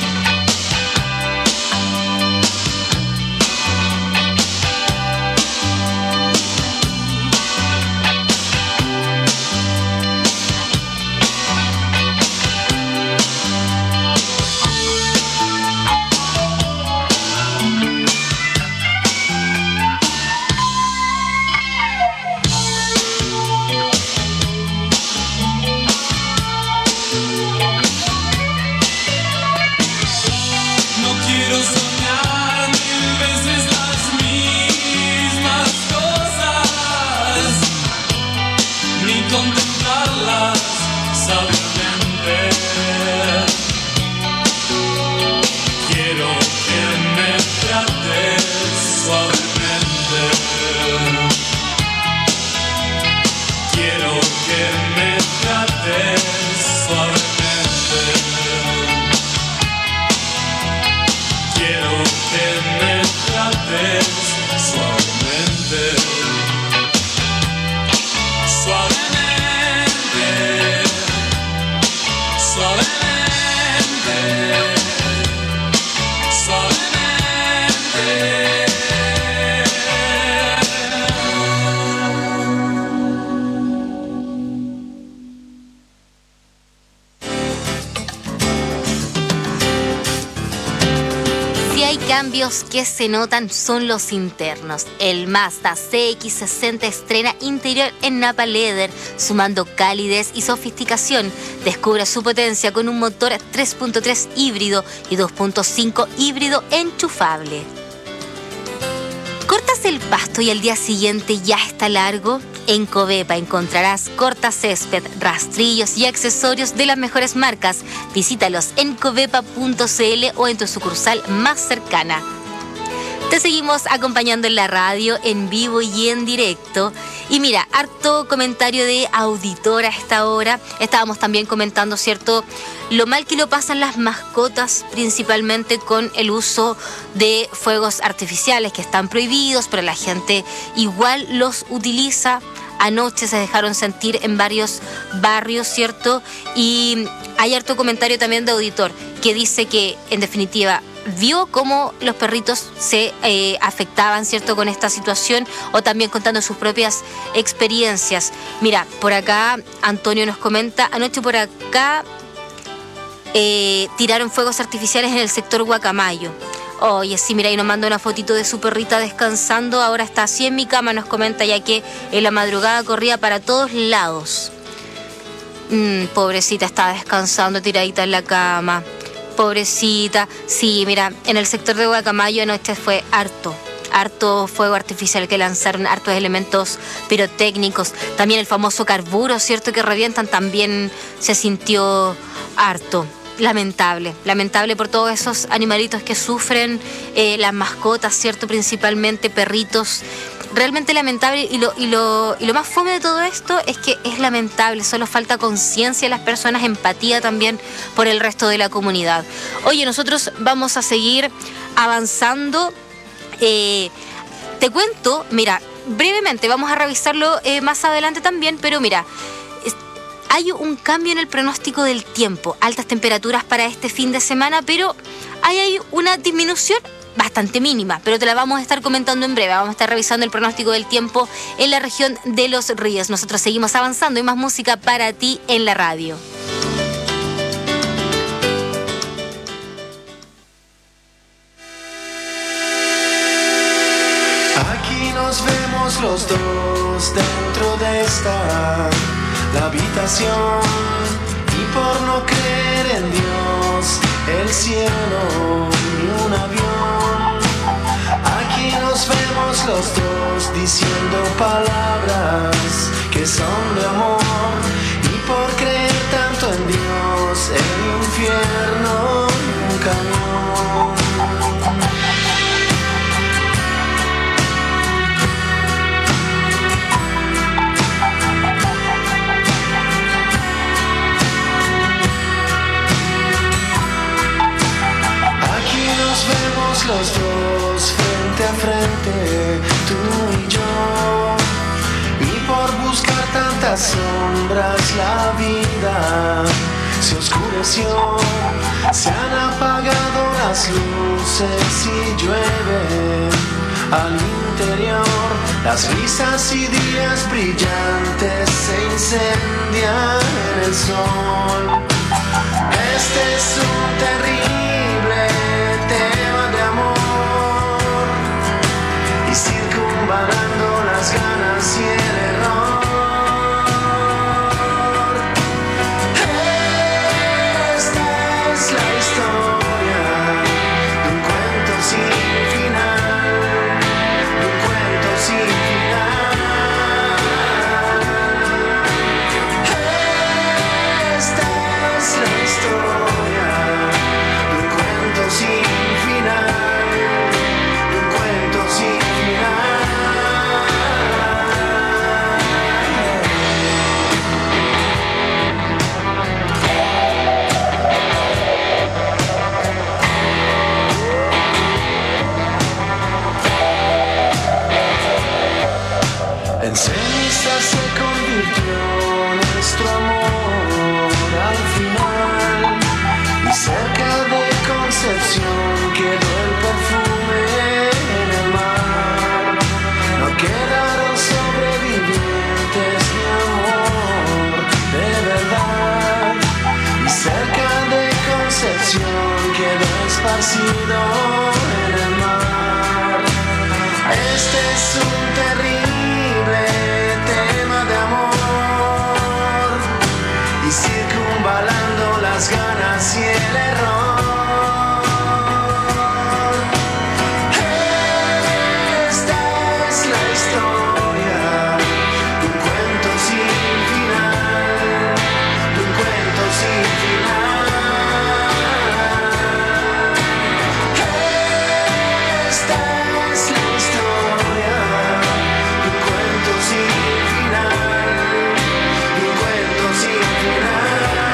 S17: No quiero soñar 1000 veces las mismas cosas ni contemplarlas sabiamente. Quiero que me trates suavemente. Quiero que me trates suavemente. Quiero que me trates suavemente. Suavemente. Suavemente.
S18: Si hay cambios que se notan son los internos. El Mazda CX-60 estrena interior en Napa Leather, sumando calidez y sofisticación. Descubre su potencia con un motor 3.3 híbrido y 2.5 híbrido enchufable. ¿Cortas el pasto y al día siguiente ya está largo? En Covepa encontrarás cortacésped, rastrillos y accesorios de las mejores marcas. Visítalos en covepa.cl o en tu sucursal más cercana. Te seguimos acompañando en la radio, en vivo y en directo. Y mira, harto comentario de auditor a esta hora. Estábamos también comentando, ¿cierto?, lo mal que lo pasan las mascotas, principalmente con el uso de fuegos artificiales que están prohibidos, pero la gente igual los utiliza. Anoche se dejaron sentir en varios barrios, ¿cierto? Y hay harto comentario también de auditor que dice que, en definitiva, vio cómo los perritos se afectaban, ¿cierto?, con esta situación, o también contando sus propias experiencias. Mira, por acá Antonio nos comenta, anoche por acá tiraron fuegos artificiales en el sector Guacamayo. Oye, sí, mira, y nos manda una fotito de su perrita descansando. Ahora está así en mi cama, nos comenta, ya que en la madrugada corría para todos lados. Pobrecita, está descansando tiradita en la cama. Pobrecita. Sí, mira, en el sector de Guacamayo anoche fue harto fuego artificial que lanzaron, hartos elementos pirotécnicos. También el famoso carburo, ¿cierto?, que revientan, también se sintió harto. Lamentable por todos esos animalitos que sufren, las mascotas, ¿cierto?, principalmente perritos. realmente lamentable y lo más fome de todo esto es que es lamentable, solo falta conciencia de las personas, empatía también por el resto de la comunidad. Oye, nosotros vamos a seguir avanzando. Te cuento, mira, brevemente, vamos a revisarlo más adelante también, pero mira, hay un cambio en el pronóstico del tiempo, altas temperaturas para este fin de semana, pero hay una disminución bastante mínima, pero te la vamos a estar comentando en breve. Vamos a estar revisando el pronóstico del tiempo en la región de Los Ríos. Nosotros seguimos avanzando y más música para ti en la radio.
S1: Aquí nos vemos los dos dentro de la habitación, y por no creer en Dios, el cielo y un avión. Aquí nos vemos los dos diciendo palabras que son de amor, y por creer tanto en Dios, el infierno y un camión. Vemos los dos frente a frente, tú y yo, y por buscar tantas sombras la vida se oscureció, se han apagado las luces y llueve al interior, las risas y días brillantes se incendian en el sol. Este es un terrible tema de amor, y circunvalando las ganas y el error. Esta es la historia de un cuento sin final, de un cuento sin final. Esta es la historia de un cuento sin final, de un cuento sin final. En ceniza se convirtió nuestro amor al final, y cerca de Concepción quedó el perfume en el mar. No quedaron sobrevivientes ni amor de verdad, y cerca de Concepción quedó esparcido en el mar. Este es un terrible tema de amor, y circunvalando las ganas y el error. Esta es la historia de un cuento sin final, de un cuento sin final. Esta es la historia de un cuento sin final, de un cuento sin final.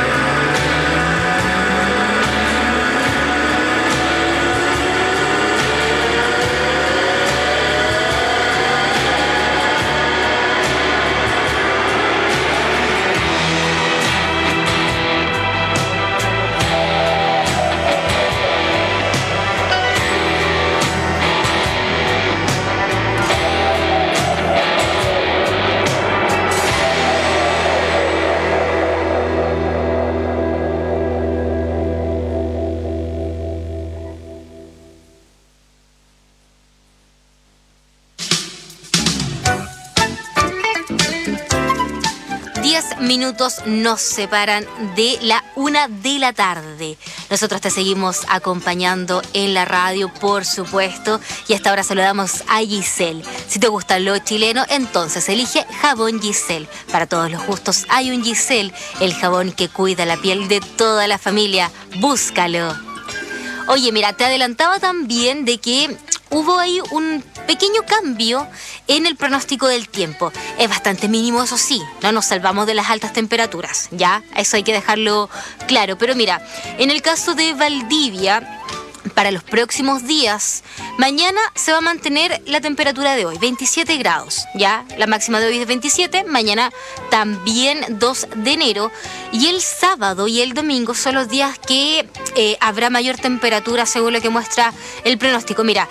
S18: Minutos nos separan de la 1 de la tarde. Nosotros te seguimos acompañando en la radio, por supuesto, y hasta ahora saludamos a Giselle. Si te gusta lo chileno, entonces elige Jabón Giselle. Para todos los gustos hay un Giselle, el jabón que cuida la piel de toda la familia. Búscalo. Oye, mira, te adelantaba también de que hubo ahí un pequeño cambio en el pronóstico del tiempo. Es bastante mínimo, eso sí, no nos salvamos de las altas temperaturas, ¿ya? Eso hay que dejarlo claro. Pero mira, en el caso de Valdivia, para los próximos días, mañana se va a mantener la temperatura de hoy, 27 grados, ¿ya? La máxima de hoy es 27, mañana también 2 de enero, y el sábado y el domingo son los días que habrá mayor temperatura según lo que muestra el pronóstico. Mira,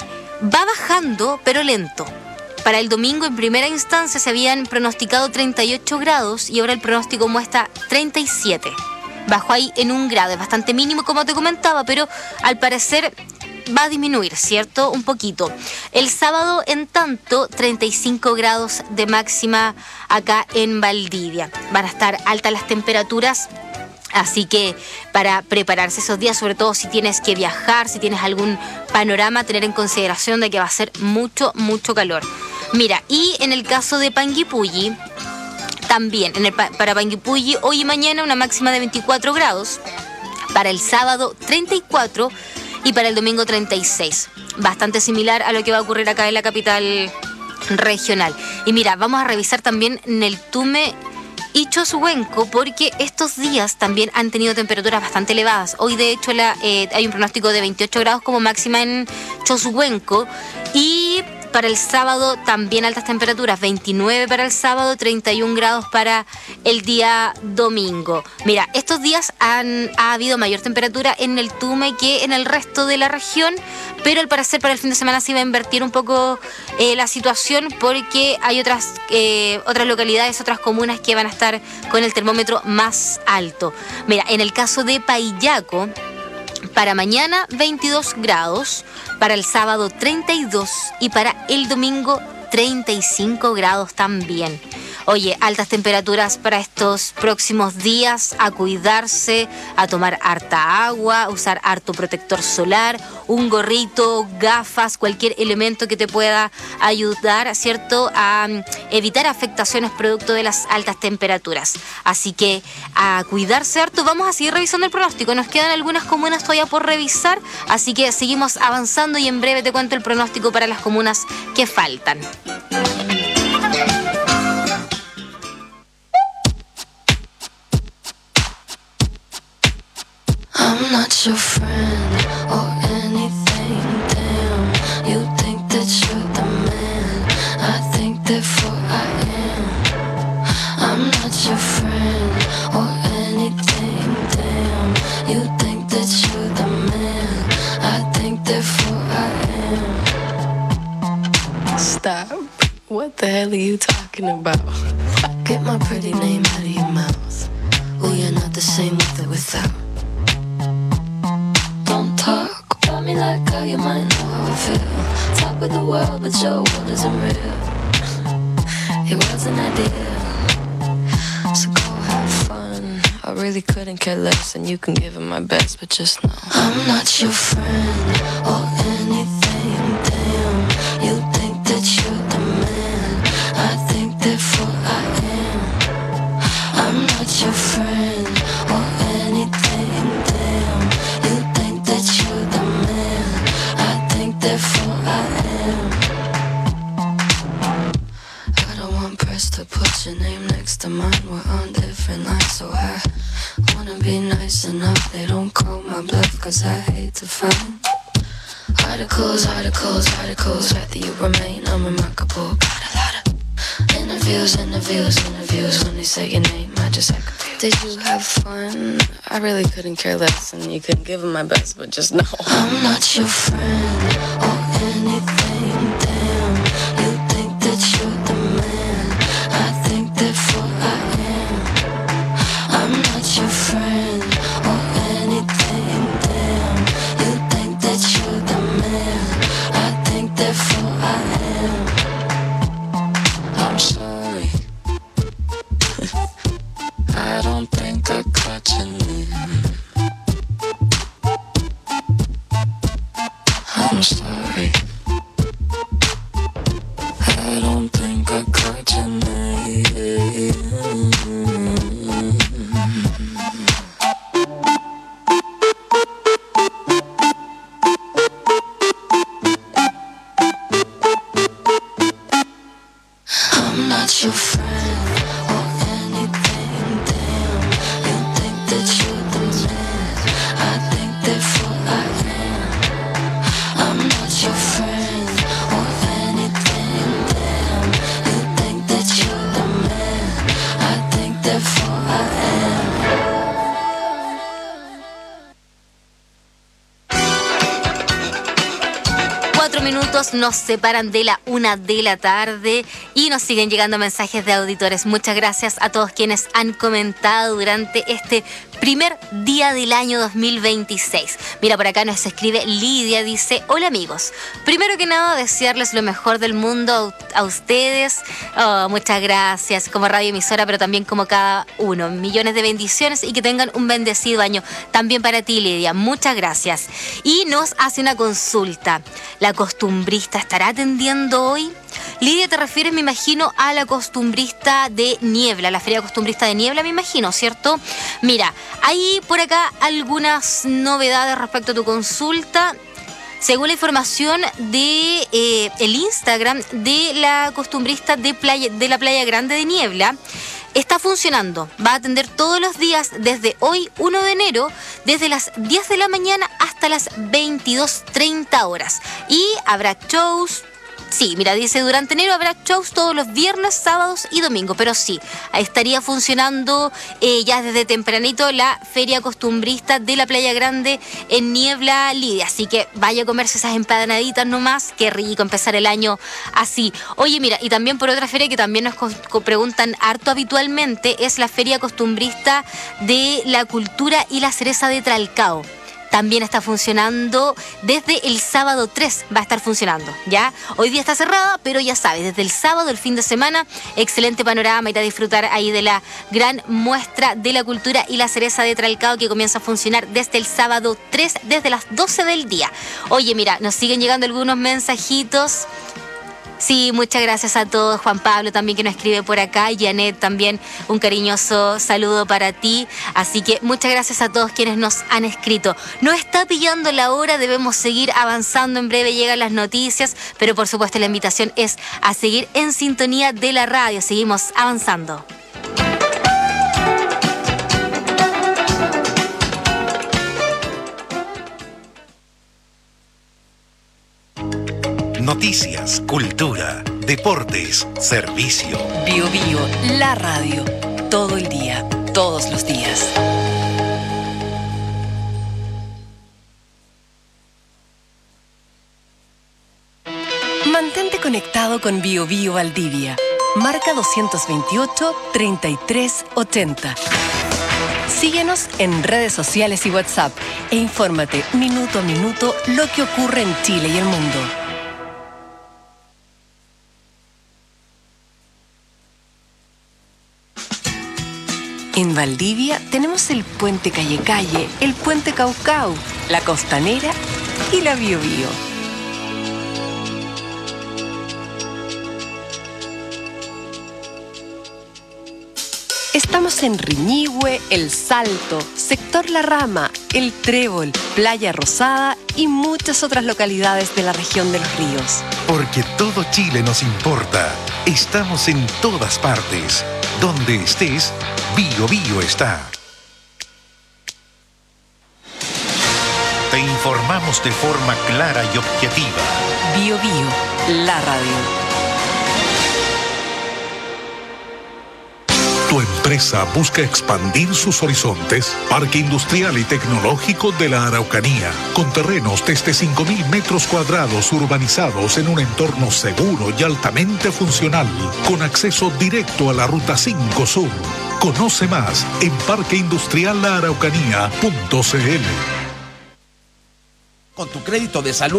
S18: va bajando, pero lento. Para el domingo, en primera instancia, se habían pronosticado 38 grados y ahora el pronóstico muestra 37. Bajó ahí en 1 grado, es bastante mínimo como te comentaba, pero al parecer va a disminuir, ¿cierto? Un poquito. El sábado, en tanto, 35 grados de máxima acá en Valdivia. Van a estar altas las temperaturas, así que para prepararse esos días, sobre todo si tienes que viajar, si tienes algún panorama, tener en consideración de que va a ser mucho, mucho calor. Mira, y en el caso de Panguipulli, también para Panguipulli, hoy y mañana una máxima de 24 grados, para el sábado 34 y para el domingo 36. Bastante similar a lo que va a ocurrir acá en la capital regional. Y mira, vamos a revisar también Neltume y Chosuenco, porque estos días también han tenido temperaturas bastante elevadas. Hoy, de hecho, hay un pronóstico de 28 grados como máxima en Chosuenco, y para el sábado también altas temperaturas, 29 para el sábado, 31 grados para el día domingo. Mira, estos días ha habido mayor temperatura en el Tume que en el resto de la región, pero al parecer para el fin de semana se va a invertir un poco la situación, porque hay otras localidades, otras comunas que van a estar con el termómetro más alto. Mira, en el caso de Paillaco, para mañana 22 grados, para el sábado 32 y para el domingo 35 grados también. Oye, altas temperaturas para estos próximos días, a cuidarse, a tomar harta agua, a usar harto protector solar, un gorrito, gafas, cualquier elemento que te pueda ayudar, ¿cierto?, a evitar afectaciones producto de las altas temperaturas. Así que a cuidarse harto. Vamos a seguir revisando el pronóstico. Nos quedan algunas comunas todavía por revisar, así que seguimos avanzando y en breve te cuento el pronóstico para las comunas que faltan.
S2: I'm not your friend or anything, damn. You think that you're the man, I think therefore I am. I'm not your friend or anything, damn. You think that you're the man, I think therefore I am. Stop. What the hell are you talking about? Get my pretty name out of your mouth. Oh, you're not the same with or without. Don't talk about me like how you might know how I feel. Talk with the world, but your world isn't real. It was an idea, so go have fun. I really couldn't care less, and you can give it my best, but just know I'm not your friend or anything, damn. You think that you're the man, I think therefore I am. I'm not your friend or anything, damn. You think that you're the man, I think therefore I am. I don't want press to put your name next to mine. We're on different lines, so I wanna be nice enough. They don't call my bluff, cause I hate to find articles, rather you remain unremarkable. Got a lot of interviews. When they say your name, I just act confused. Did you have fun? I really couldn't care less, and you couldn't give them my best, but just know I'm not your friend or anything, damn. You think that you're the man, I think therefore I am. I'm not your friend or anything, damn. You think that you're the man, I think therefore I am. I'm sorry. I don't think I caught your name. I'm sorry. I don't think I caught your name.
S18: minutos nos separan de la 1 de la tarde y nos siguen llegando mensajes de auditores. Muchas gracias a todos quienes han comentado durante este primer día del año 2026. Mira, por acá nos escribe Lidia, dice: hola amigos, primero que nada desearles lo mejor del mundo a ustedes. Oh, muchas gracias como radioemisora, pero también como cada uno. Millones de bendiciones y que tengan un bendecido año. También para ti, Lidia, muchas gracias. Y nos hace una consulta: ¿la costumbrista estará atendiendo hoy? Lidia, te refieres, me imagino, a la costumbrista de Niebla, la feria costumbrista de Niebla, me imagino, ¿cierto? Mira, hay por acá algunas novedades respecto a tu consulta. Según la información de el Instagram de la costumbrista de la Playa Grande de Niebla, está funcionando. Va a atender todos los días desde hoy, 1 de enero, desde las 10 de la mañana hasta las 22:30 horas. Y habrá shows. Sí, mira, dice, durante enero habrá shows todos los viernes, sábados y domingos, pero sí, estaría funcionando ya desde tempranito la feria costumbrista de la Playa Grande en Niebla, Lidia. Así que vaya a comerse esas empanaditas nomás, qué rico empezar el año así. Oye, mira, y también por otra feria que también nos preguntan harto habitualmente, es la feria costumbrista de la cultura y la cereza de Tralcao. También está funcionando desde el sábado 3, va a estar funcionando, ¿ya? Hoy día está cerrada, pero ya sabes, desde el sábado, el fin de semana, excelente panorama, ir a disfrutar ahí de la gran muestra de la cultura y la cereza de Tralcao que comienza a funcionar desde el sábado 3, desde las 12 del día. Oye, mira, nos siguen llegando algunos mensajitos. Sí, muchas gracias a todos. Juan Pablo también que nos escribe por acá. Janet también, un cariñoso saludo para ti. Así que muchas gracias a todos quienes nos han escrito. No está pillando la hora, debemos seguir avanzando. En breve llegan las noticias, pero por supuesto la invitación es a seguir en sintonía de la radio. Seguimos avanzando.
S5: Noticias, cultura, deportes, servicio.
S6: Bio Bio, la radio. Todo el día, todos los días. Mantente conectado con Bio Bio Valdivia. Marca 228-3380. Síguenos en redes sociales y WhatsApp e infórmate minuto a minuto lo que ocurre en Chile y el mundo. En Valdivia tenemos el puente Calle Calle, el puente Caucau, la Costanera y la Bio Bio. Estamos en Riñihue, El Salto, Sector La Rama, El Trébol, Playa Rosada y muchas otras localidades de la región de los ríos.
S5: Porque todo Chile nos importa. Estamos en todas partes. Donde estés, Bio Bio está. Te informamos de forma clara y objetiva.
S6: Bio Bio, la radio.
S14: ¿Tu empresa busca expandir sus horizontes? Parque Industrial y Tecnológico de la Araucanía, con terrenos desde 5.000 metros cuadrados urbanizados en un entorno seguro y altamente funcional, con acceso directo a la Ruta 5 Sur. Conoce más en parqueindustrialaraucanía.cl.
S4: Con tu crédito de salud